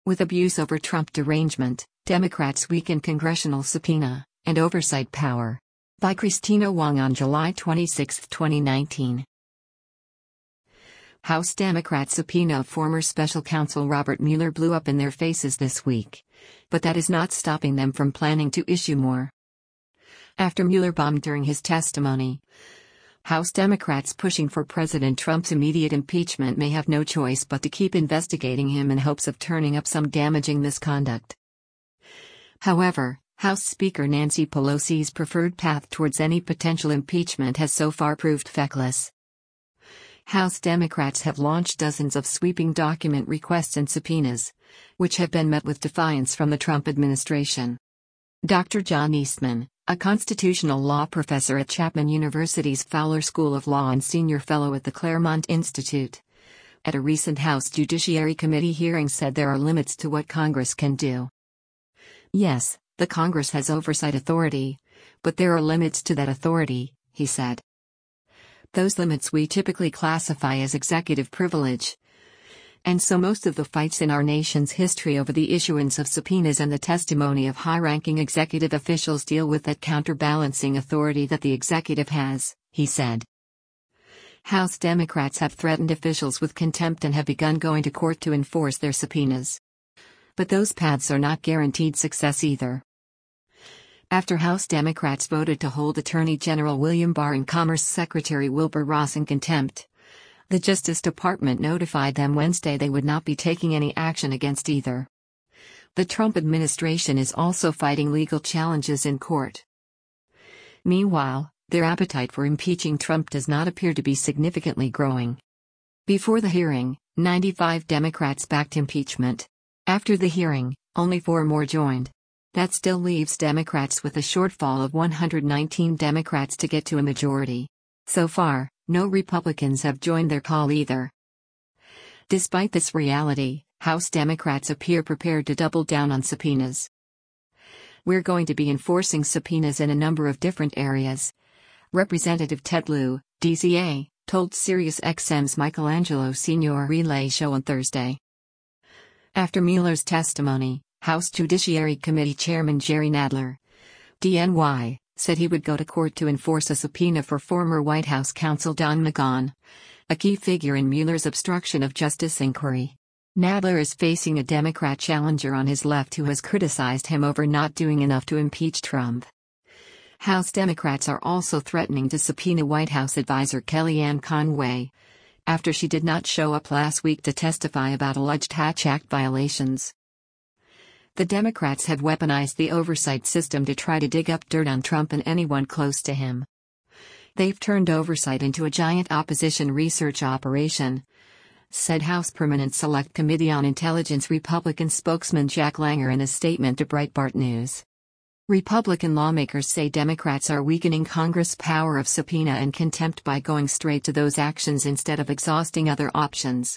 With abuse over Trump derangement, Democrats weaken congressional subpoena and oversight power. By Christina Wong on July 26, 2019. House Democrats' subpoena of former special counsel Robert Mueller blew up in their faces this week. But that is not stopping them from planning to issue more. After Mueller bombed during his testimony, House Democrats pushing for President Trump's immediate impeachment may have no choice but to keep investigating him in hopes of turning up some damaging misconduct. However, House Speaker Nancy Pelosi's preferred path towards any potential impeachment has so far proved feckless. House Democrats have launched dozens of sweeping document requests and subpoenas, which have been met with defiance from the Trump administration. Dr. John Eastman, a constitutional law professor at Chapman University's Fowler School of Law and senior fellow at the Claremont Institute, at a recent House Judiciary Committee hearing said there are limits to what Congress can do. Yes, the Congress has oversight authority, but there are limits to that authority, he said. Those limits we typically classify as executive privilege. And so most of the fights in our nation's history over the issuance of subpoenas and the testimony of high-ranking executive officials deal with that counterbalancing authority that the executive has, he said. House Democrats have threatened officials with contempt and have begun going to court to enforce their subpoenas. But those paths are not guaranteed success either. After House Democrats voted to hold Attorney General William Barr and Commerce Secretary Wilbur Ross in contempt, the Justice Department notified them Wednesday they would not be taking any action against either. The Trump administration is also fighting legal challenges in court. Meanwhile, their appetite for impeaching Trump does not appear to be significantly growing. Before the hearing, 95 Democrats backed impeachment. After the hearing, only 4 more joined. That still leaves Democrats with a shortfall of 119 Democrats to get to a majority. So far, no Republicans have joined their call either. Despite this reality, House Democrats appear prepared to double down on subpoenas. We're going to be enforcing subpoenas in a number of different areas, Representative Ted Lieu, DCA, told SiriusXM's Michelangelo Senior Relay Show on Thursday. After Mueller's testimony, House Judiciary Committee Chairman Jerry Nadler, DNY, said he would go to court to enforce a subpoena for former White House counsel Don McGahn, a key figure in Mueller's obstruction of justice inquiry. Nadler is facing a Democrat challenger on his left who has criticized him over not doing enough to impeach Trump. House Democrats are also threatening to subpoena White House advisor Kellyanne Conway, after she did not show up last week to testify about alleged Hatch Act violations. The Democrats have weaponized the oversight system to try to dig up dirt on Trump and anyone close to him. They've turned oversight into a giant opposition research operation, said House Permanent Select Committee on Intelligence Republican spokesman Jack Langer in a statement to Breitbart News. Republican lawmakers say Democrats are weakening Congress' power of subpoena and contempt by going straight to those actions instead of exhausting other options.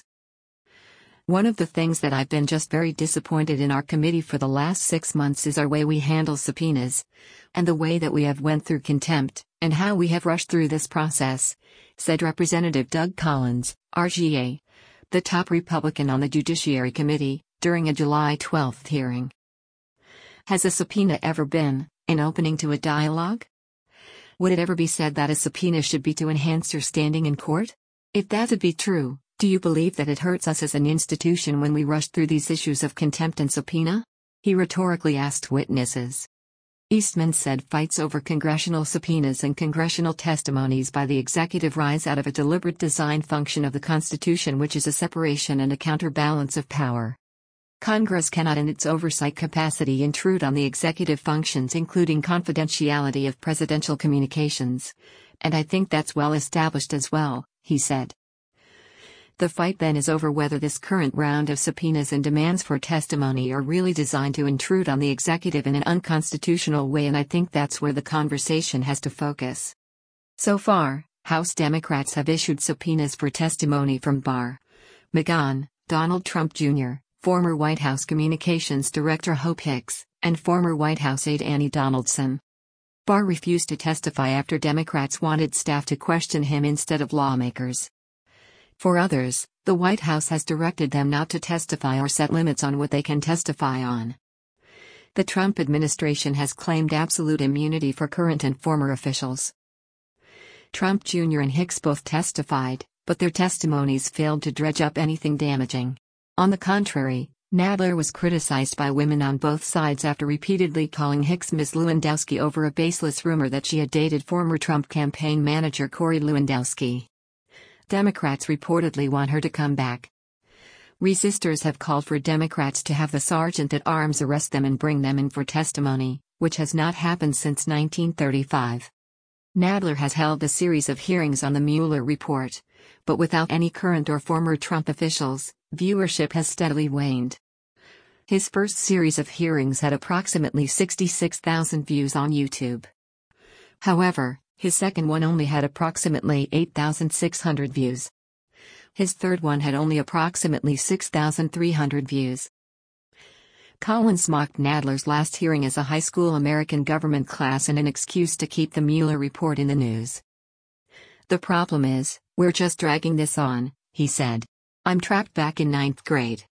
One of the things that I've been just very disappointed in our committee for the last 6 months is our way we handle subpoenas, and the way that we have went through contempt, and how we have rushed through this process, said Representative Doug Collins, RGA, the top Republican on the Judiciary Committee, during a July 12 hearing. Has a subpoena ever been an opening to a dialogue? Would it ever be said that a subpoena should be to enhance your standing in court? If that would be true, do you believe that it hurts us as an institution when we rush through these issues of contempt and subpoena? He rhetorically asked witnesses. Eastman said fights over congressional subpoenas and congressional testimonies by the executive rise out of a deliberate design function of the Constitution, which is a separation and a counterbalance of power. Congress cannot in its oversight capacity intrude on the executive functions, including confidentiality of presidential communications. And I think that's well established as well, he said. The fight then is over whether this current round of subpoenas and demands for testimony are really designed to intrude on the executive in an unconstitutional way, and I think that's where the conversation has to focus. So far, House Democrats have issued subpoenas for testimony from Barr, McGahn, Donald Trump Jr., former White House Communications Director Hope Hicks, and former White House aide Annie Donaldson. Barr refused to testify after Democrats wanted staff to question him instead of lawmakers. For others, the White House has directed them not to testify or set limits on what they can testify on. The Trump administration has claimed absolute immunity for current and former officials. Trump Jr. and Hicks both testified, but their testimonies failed to dredge up anything damaging. On the contrary, Nadler was criticized by women on both sides after repeatedly calling Hicks Ms. Lewandowski over a baseless rumor that she had dated former Trump campaign manager Corey Lewandowski. Democrats reportedly want her to come back. Resistors have called for Democrats to have the sergeant-at-arms arrest them and bring them in for testimony, which has not happened since 1935. Nadler has held a series of hearings on the Mueller report, but without any current or former Trump officials, viewership has steadily waned. His first series of hearings had approximately 66,000 views on YouTube. However, his second one only had approximately 8,600 views. His third one had only approximately 6,300 views. Collins mocked Nadler's last hearing as a high school American government class and an excuse to keep the Mueller report in the news. "The problem is, we're just dragging this on," he said. "I'm trapped back in 9th grade.